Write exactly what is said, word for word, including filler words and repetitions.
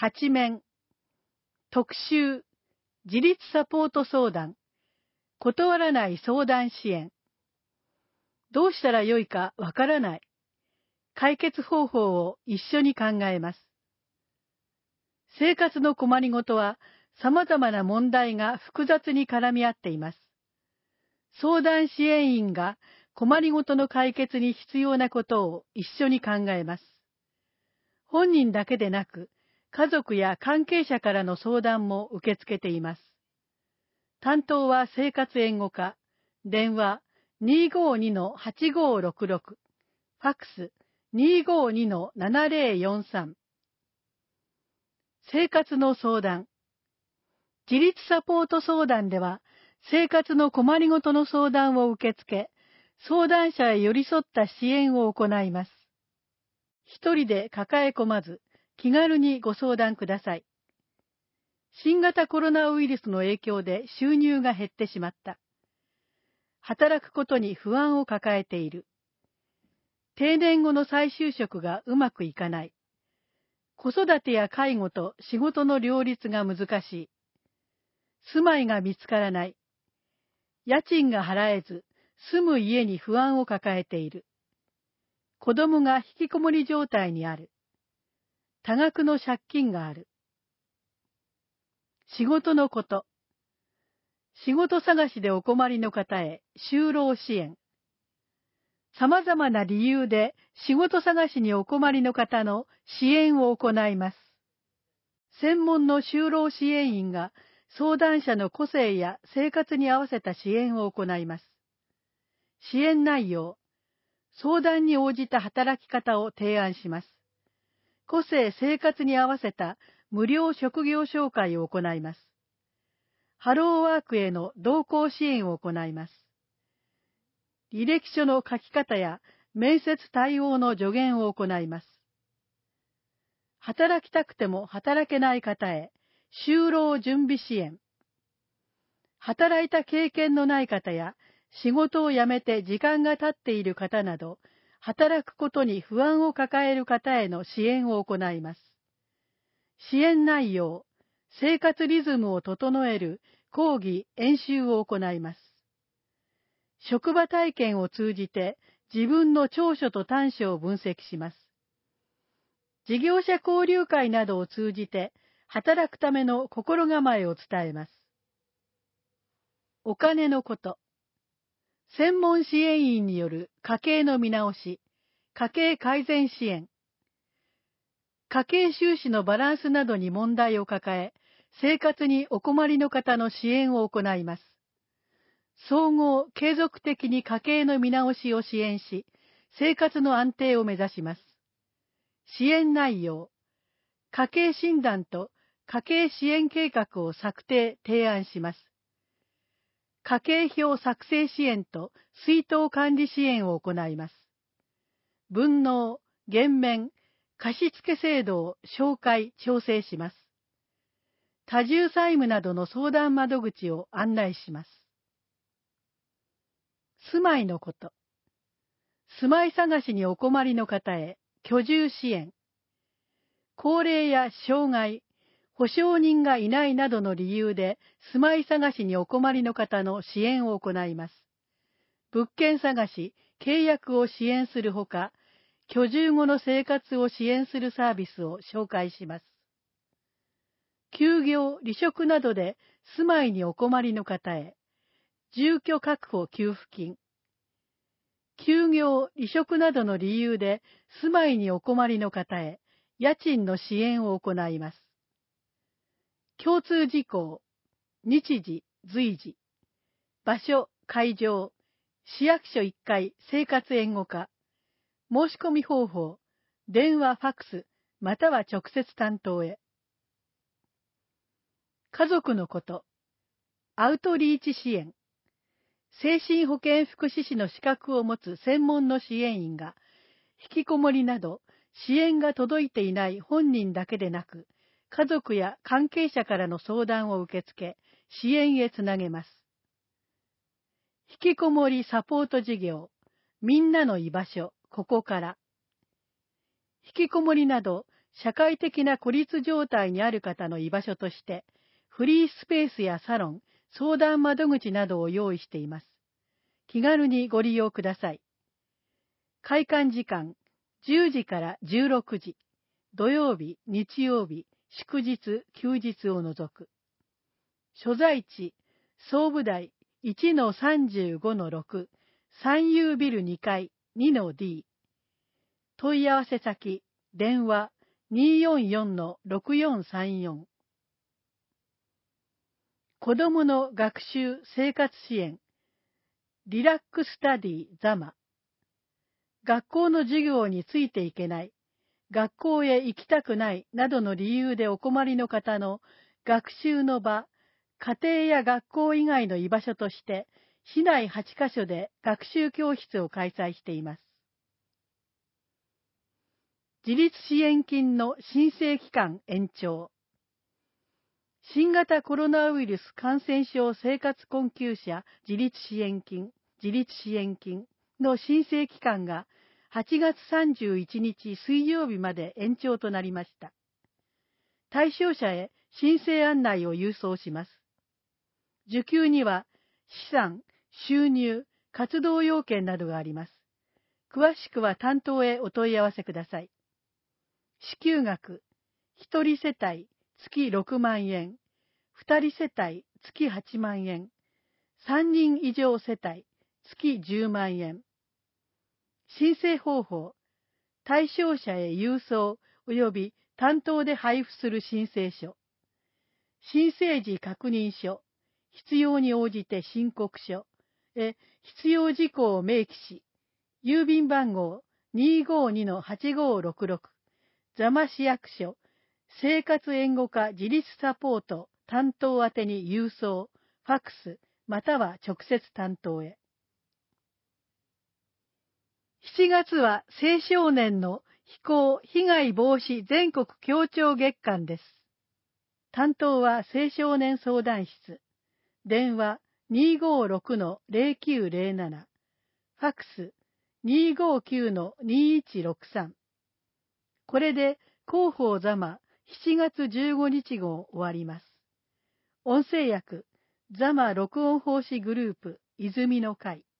八面、特集、自立サポート相談、断らない相談支援。どうしたらよいかわからない。解決方法を一緒に考えます。生活の困りごとは様々な問題が複雑に絡み合っています。相談支援員が困りごとの解決に必要なことを一緒に考えます。本人だけでなく、家族や関係者からの相談も受け付けています。担当は生活援護課、電話 にーごーにのはちごーろくろく、ファックス にーごーにのななぜろよんさん。生活の相談。自立サポート相談では、生活の困りごとの相談を受け付け、相談者へ寄り添った支援を行います。一人で抱え込まず、気軽にご相談ください。新型コロナウイルスの影響で収入が減ってしまった。働くことに不安を抱えている。定年後の再就職がうまくいかない。子育てや介護と仕事の両立が難しい。住まいが見つからない。家賃が払えず、住む家に不安を抱えている。子供が引きこもり状態にある。多額の借金がある。仕事のこと。仕事探しでお困りの方へ就労支援。様々な理由で仕事探しにお困りの方の支援を行います。専門の就労支援員が相談者の個性や生活に合わせた支援を行います。支援内容、相談に応じた働き方を提案します。個性・生活に合わせた無料職業紹介を行います。ハローワークへの同行支援を行います。履歴書の書き方や面接対応の助言を行います。働きたくても働けない方へ就労準備支援。働いた経験のない方や仕事を辞めて時間が経っている方など、働くことに不安を抱える方への支援を行います。支援内容、生活リズムを整える講義・演習を行います。職場体験を通じて自分の長所と短所を分析します。事業者交流会などを通じて働くための心構えを伝えます。お金のこと。専門支援員による家計の見直し、家計改善支援。家計収支のバランスなどに問題を抱え、生活にお困りの方の支援を行います。総合・継続的に家計の見直しを支援し、生活の安定を目指します。支援内容、家計診断と家計支援計画を策定・提案します。家計表作成支援と出納管理支援を行います。分納、減免、貸付制度を紹介・調整します。多重債務などの相談窓口を案内します。住まいのこと。住まい探しにお困りの方へ居住支援。高齢や障害、保証人がいないなどの理由で住まい探しにお困りの方の支援を行います。物件探し、契約を支援するほか、居住後の生活を支援するサービスを紹介します。休業、離職などで住まいにお困りの方へ住居確保給付金。休業、離職などの理由で住まいにお困りの方へ家賃の支援を行います。共通事項、日時、随時、場所、会場、市役所いっかい生活援護課、申し込み方法、電話、ファックス、または直接担当へ。家族のこと、アウトリーチ支援。精神保健福祉士の資格を持つ専門の支援員が、引きこもりなど支援が届いていない本人だけでなく、家族や関係者からの相談を受け付け、支援へつなげます。引きこもりサポート事業、みんなの居場所、ここから。引きこもりなど社会的な孤立状態にある方の居場所として、フリースペースやサロン、相談窓口などを用意しています。気軽にご利用ください。開館時間、じゅうじからじゅうろくじ、土曜日、日曜日、祝日、休日を除く。所在地、総武台 いちのさんじゅうごのろく、三遊ビルにかい にのディー。問い合わせ先、電話 にーよんよんのろくよんさんよん。子どもの学習生活支援、リラックスタディザマ。学校の授業についていけない、学校へ行きたくないなどの理由でお困りの方の学習の場、家庭や学校以外の居場所として、市内はちカ所で学習教室を開催しています。自立支援金の申請期間延長。新型コロナウイルス感染症生活困窮者自立支援金、自立支援金の申請期間がはちがつさんじゅういちにち水曜日まで延長となりました。対象者へ申請案内を郵送します。受給には資産、収入、活動要件などがあります。詳しくは担当へお問い合わせください。支給額、ひとり世帯月ろくまんえん、ふたり世帯月はちまんえん、さんにん以上世帯月じゅうまんえん。申請方法、対象者へ郵送及び担当で配布する申請書、申請時確認書、必要に応じて申告書へ必要事項を明記し、郵便番号 にーごーにのはちごーろくろく、座間市役所、生活援護課自立サポート担当宛てに郵送、ファックス、または直接担当へ。しちがつは青少年の非行・被害防止全国協調月間です。担当は青少年相談室。電話 にーごーろくのぜろきゅうぜろなな。ファックス にーごーきゅうのにいちろくさん。これで広報座間しちがつじゅうごにち号終わります。音声訳座間録音奉仕グループ泉の会。